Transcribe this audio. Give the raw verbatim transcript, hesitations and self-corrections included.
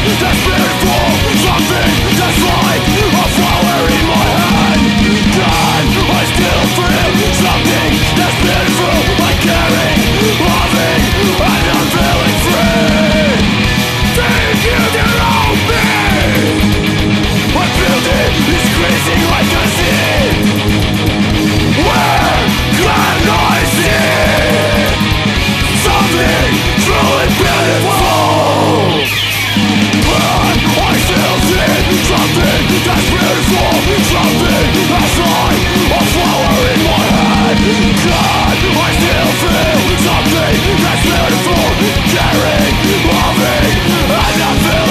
that's beautiful, something that's like a flower in my hand. God, I still feel something that's beautiful, like caring, loving, and I'm feeling free. Think you can hold me. My building is creasing like a sea. Where can I see something truly beautiful? But I still see something that's beautiful, something that's like a flower in my hand. God, I still feel something that's beautiful, caring, loving, and I feel